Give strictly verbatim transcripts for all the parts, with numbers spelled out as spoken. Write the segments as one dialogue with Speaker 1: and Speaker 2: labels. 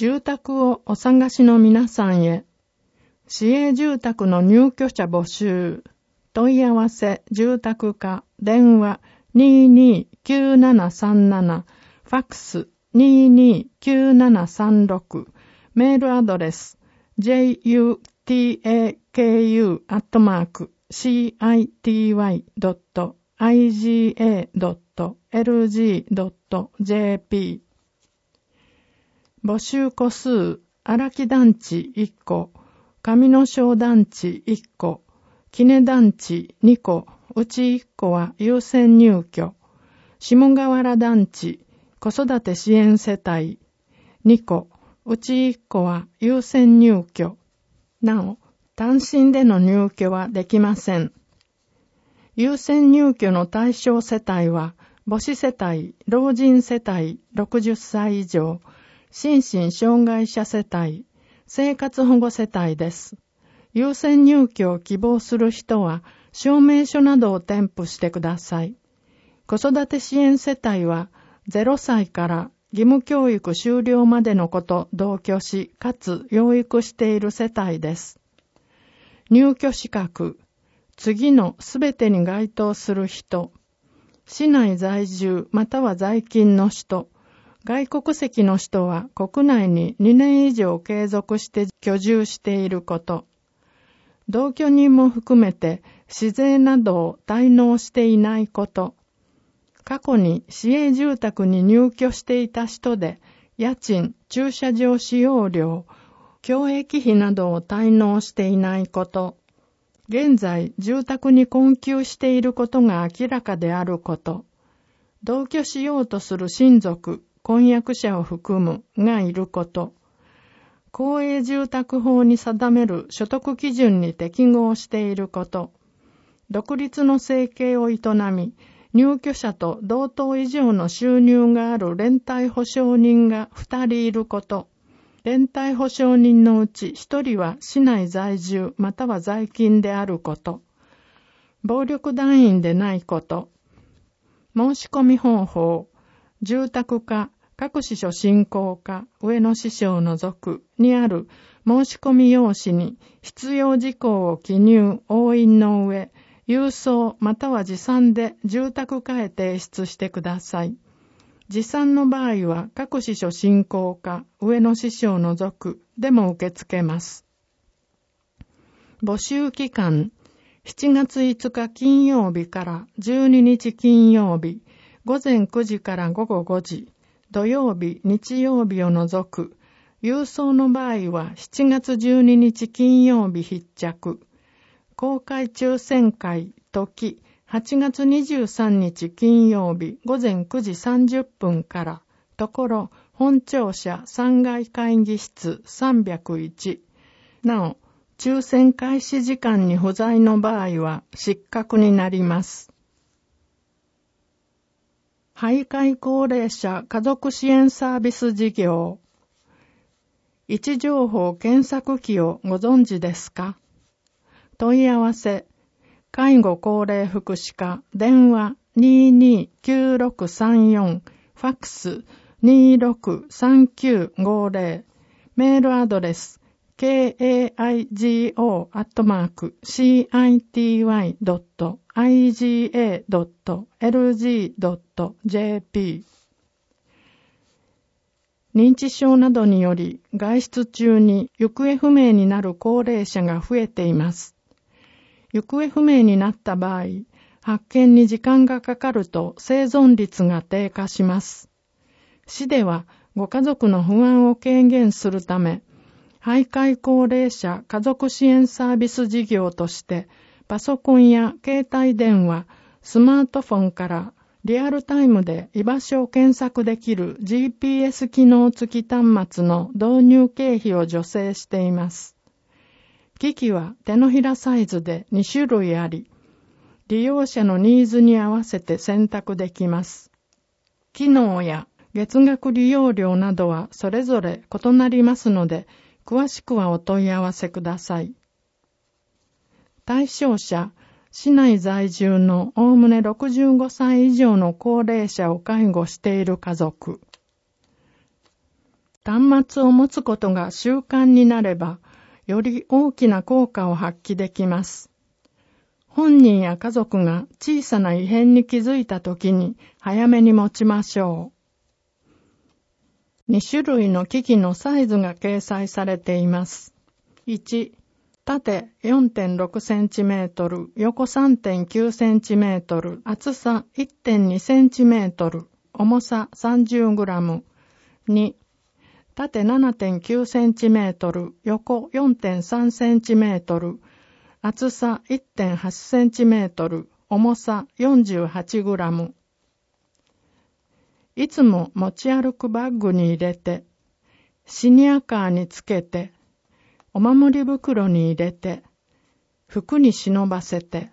Speaker 1: 住宅をお探しの皆さんへ、市営住宅の入居者募集、問い合わせ住宅課電話 にーにーきゅうななさんなな、ファックス にーにーきゅうななさんろく、メールアドレス ジェイユーティーエーケーユー アットマーク シーアイティーワイ ドット アイジーエー ドット エルジー ドット ジェーピー。募集戸数、荒木団地いっこ、上野小団地いっこ、杵団地にこ、うちいっこは優先入居。下河原団地、子育て支援世帯にこ、うちいっこは優先入居。なお、単身での入居はできません。優先入居の対象世帯は、母子世帯、老人世帯ろくじゅっさい以上、心身障害者世帯、生活保護世帯です。優先入居を希望する人は、証明書などを添付してください。子育て支援世帯は、ゼロさいから義務教育終了までのこと同居し、かつ養育している世帯です。入居資格、次のすべてに該当する人、市内在住または在勤の人、外国籍の人は国内ににねん以上継続して居住していること、同居人も含めて市税などを滞納していないこと、過去に市営住宅に入居していた人で、家賃、駐車場使用料、教育費などを滞納していないこと、現在住宅に困窮していることが明らかであること、同居しようとする親族、婚約者を含むがいること、公営住宅法に定める所得基準に適合していること、独立の生計を営み、入居者と同等以上の収入がある連帯保証人がふたりいること、連帯保証人のうちひとりは市内在住または在勤であること、暴力団員でないこと、申し込み方法、住宅課、各支所振興課、上野支所を除くにある申し込み用紙に必要事項を記入、押印の上、郵送または持参で住宅課へ提出してください。持参の場合は各支所振興課、上野支所を除くでも受け付けます。募集期間、しちがついつか金曜日からじゅうににち金曜日、午前くじから午後ごじ、土曜日、日曜日を除く、郵送の場合はしちがつじゅうににち金曜日必着。公開抽選会、時、はちがつにじゅうさんにち金曜日午前くじさんじゅっぷんから、ところ、本庁舎さんがい会議室さんびゃくいち。なお、抽選開始時間に不在の場合は失格になります。徘徊高齢者家族支援サービス事業。位置情報検索機をご存知ですか？問い合わせ、介護高齢福祉課、電話 にーにーきゅうろくさんよん、ファックス にーろくさんきゅうごぜろ、メールアドレス、ケーエーアイジーオー アットマーク シーアイティーワイ ドット アイジーエー ドット エルジー ドット ジェーピー。認知症などにより外出中に行方不明になる高齢者が増えています。行方不明になった場合、発見に時間がかかると生存率が低下します。市ではご家族の不安を軽減するため、徘徊高齢者家族支援サービス事業として、パソコンや携帯電話、スマートフォンからリアルタイムで居場所を検索できる ジーピーエス 機能付き端末の導入経費を助成しています。機器は手のひらサイズでにしゅるいあり、利用者のニーズに合わせて選択できます。機能や月額利用料などはそれぞれ異なりますので、詳しくはお問い合わせください。対象者、市内在住のおおむねろくじゅうごさい以上の高齢者を介護している家族。 端末を持つことが習慣になれば、より大きな効果を発揮できます。本人や家族が小さな異変に気づいたときに早めに持ちましょう。に種類の機器のサイズが掲載されています。いち、縦 よんてんろくセンチメートル、横 さんてんきゅうセンチメートル、厚さ いってんにセンチメートル、重さ さんじゅうグラム。に、縦 ななてんきゅうセンチメートル、横 よんてんさんセンチメートル、厚さ いってんはちセンチメートル、重さ よんじゅうはちグラム。いつも持ち歩くバッグに入れて、シニアカーにつけて、お守り袋に入れて、服に忍ばせて。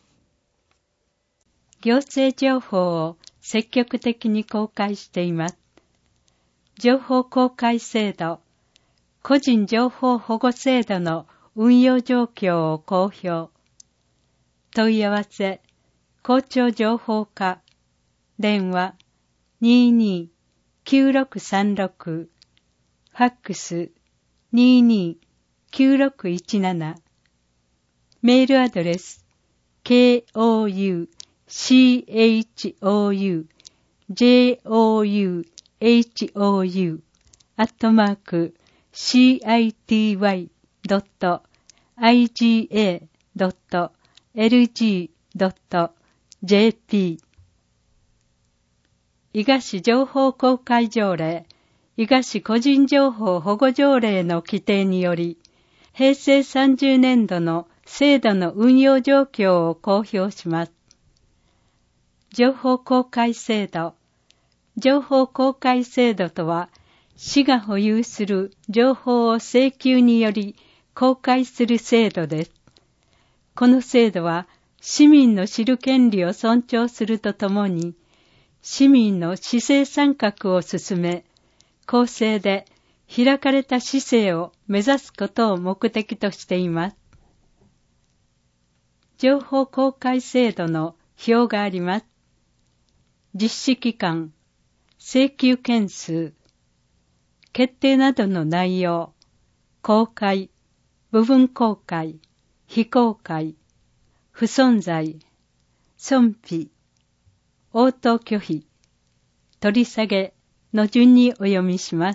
Speaker 2: 行政情報を積極的に公開しています。情報公開制度、個人情報保護制度の運用状況を公表。問い合わせ、公聴情報課、電話 にーにーきゅうろくさんろく、ファックス にーにーきゅうろくいちなな、メールアドレス ケーオーユーシーエイチオーユージェイオーユーエイチオーユー アットマーク シーアイティーワイ ドット アイジーエー ドット エルジー ドット ジェーピー 伊賀市情報公開条例、伊賀市個人情報保護条例の規定により、へいせいさんじゅうねんどの制度の運用状況を公表します。情報公開制度。情報公開制度とは、市が保有する情報を請求により公開する制度です。この制度は、市民の知る権利を尊重するとともに、市民の市政参画を進め、公正で開かれた市政を目指すことを目的としています。情報公開制度の表があります。実施期間、請求件数、決定などの内容、公開、部分公開、非公開、不存在、損否、応答拒否、取り下げの順にお読みします。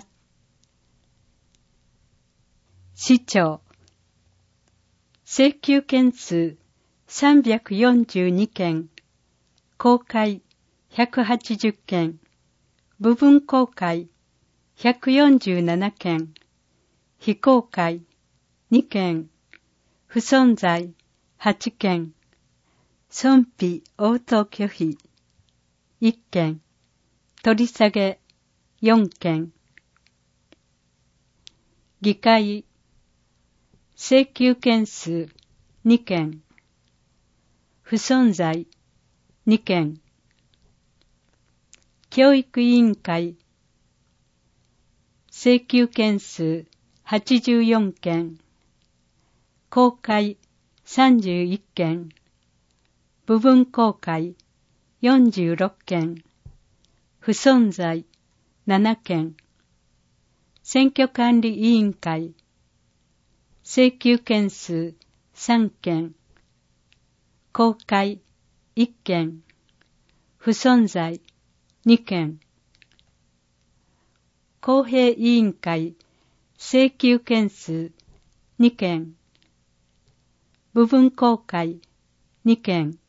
Speaker 2: 市長、請求件数さんびゃくよんじゅうにけん、公開ひゃくはちじゅっけん、部分公開ひゃくよんじゅうななけん、非公開にけん、不存在はちけん、損否応答拒否いっけん、取り下げよんけん。議会、請求件数にけん、不存在にけん。教育委員会、請求件数はちじゅうよんけん、公開さんじゅういっけん、部分公開よんじゅうろっけん、不存在ななけん。選挙管理委員会、請求件数さんけん、公開いっけん、不存在にけん。公平委員会、請求件数にけん、部分公開にけん。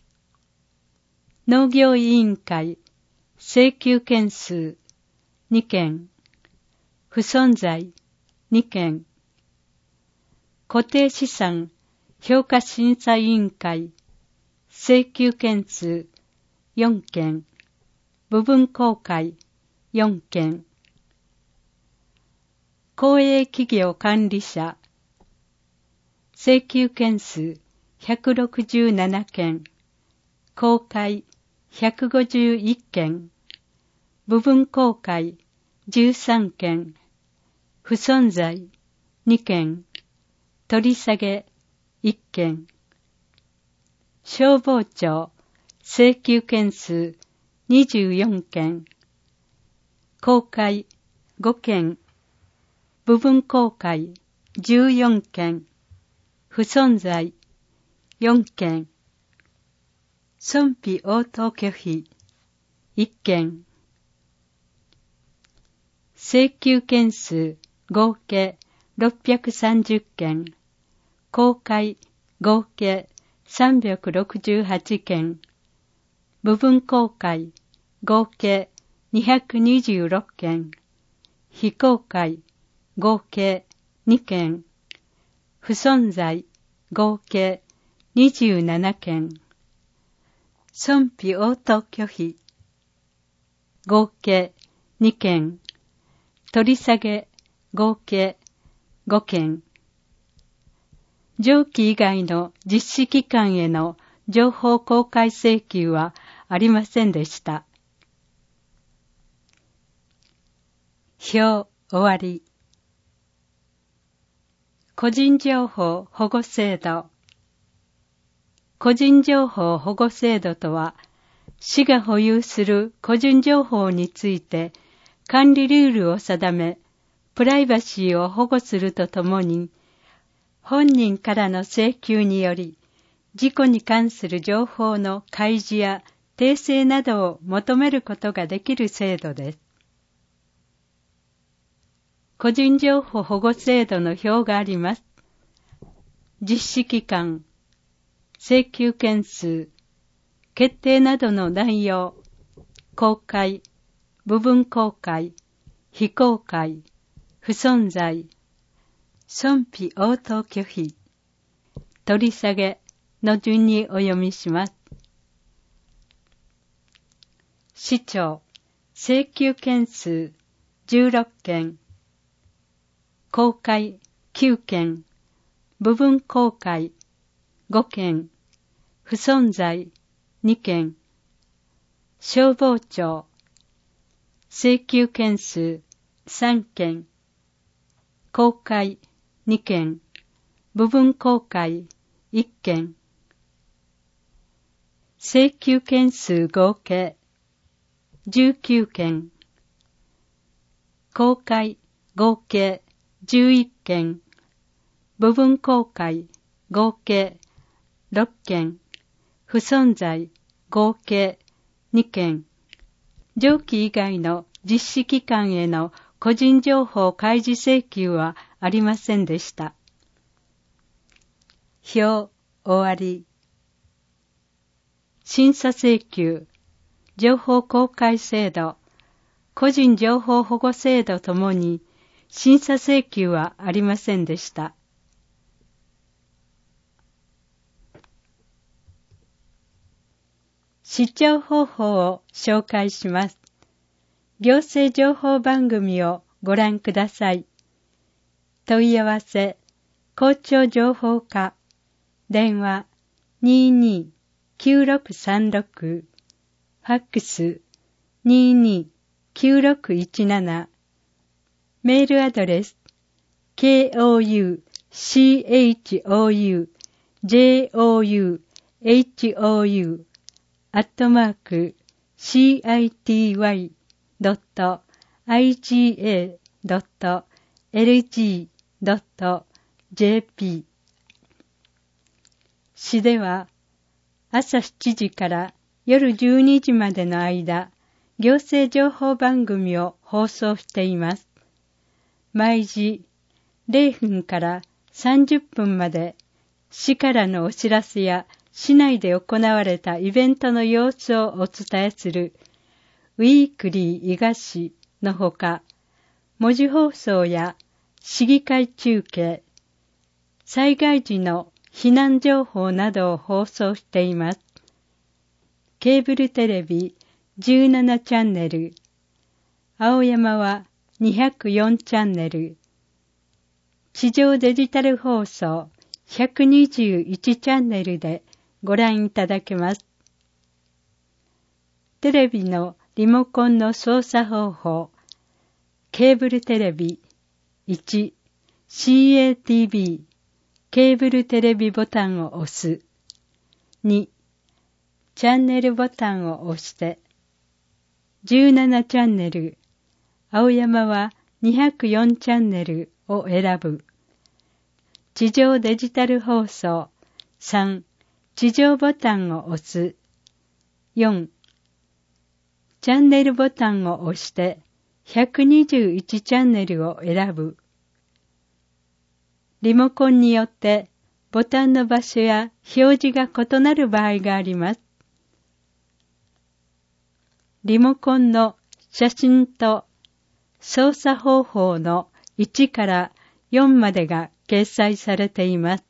Speaker 2: 農業委員会、請求件数にけん、不存在にけん。固定資産評価審査委員会、請求件数よんけん、部分公開よんけん。公営企業管理者、請求件数ひゃくろくじゅうななけん、公開ひゃくごじゅういっけん、部分公開じゅうさんけん、不存在にけん、取り下げいっけん。消防庁、請求件数にじゅうよんけん、公開ごけん、部分公開じゅうよんけん、不存在よんけん、損否応答拒否いっけん、請求件数合計ろっぴゃくさんじゅっけん、公開合計さんびゃくろくじゅうはちけん、部分公開合計にひゃくにじゅうろっけん、非公開合計にけん、不存在合計にじゅうななけん、損否応答拒否合計にけん、取り下げ合計ごけん、上記以外の実施機関への情報公開請求はありませんでした。表終わり。個人情報保護制度。個人情報保護制度とは、市が保有する個人情報について管理ルールを定め、プライバシーを保護するとともに、本人からの請求により、事故に関する情報の開示や訂正などを求めることができる制度です。個人情報保護制度の表があります。実施期間、請求件数、決定などの内容、公開、部分公開、非公開、不存在、損否応答拒否、取り下げの順にお読みします。市長、請求件数じゅうろっけん、公開きゅうけん、部分公開ごけん、不存在にけん、消防庁、請求件数さんけん、公開にけん、部分公開いっけん、請求件数合計じゅうきゅうけん、公開合計じゅういっけん、部分公開合計ろっけん、不存在合計にけん、上記以外の実施機関への個人情報開示請求はありませんでした。表終わり。審査請求、情報公開制度、個人情報保護制度ともに審査請求はありませんでした。視聴方法を紹介します。行政情報番組をご覧ください。問い合わせ、校長情報課、電話 にーにーきゅうろくさんろく、ファックス にーにーきゅうろくいちなな、メールアドレス ケーオーユーシーエイチオーユージェーオーユーエイチオーユー アットマーク シーアイティーワイ ドット アイジーエー ドット エルジー ドット ジェーピー。市では朝しちじから夜じゅうにじまでの間、行政情報番組を放送しています。毎時れいふんからさんじゅっぷんまで市からのお知らせや市内で行われたイベントの様子をお伝えするウィークリー伊賀市のほか、文字放送や市議会中継、災害時の避難情報などを放送しています。ケーブルテレビじゅうななチャンネル、青山はにひゃくよんチャンネル、地上デジタル放送ひゃくにじゅういちチャンネルでご覧いただけます。テレビのリモコンの操作方法、ケーブルテレビいち、シーエーティービー、ケーブルテレビボタンを押す。に、チャンネルボタンを押して。じゅうななチャンネル、青山はにひゃくよんチャンネルを選ぶ。地上デジタル放送。さん、地上ボタンを押す。よん、チャンネルボタンを押してひゃくにじゅういちチャンネルを選ぶ。リモコンによってボタンの場所や表示が異なる場合があります。リモコンの写真と操作方法のいちからよんまでが掲載されています。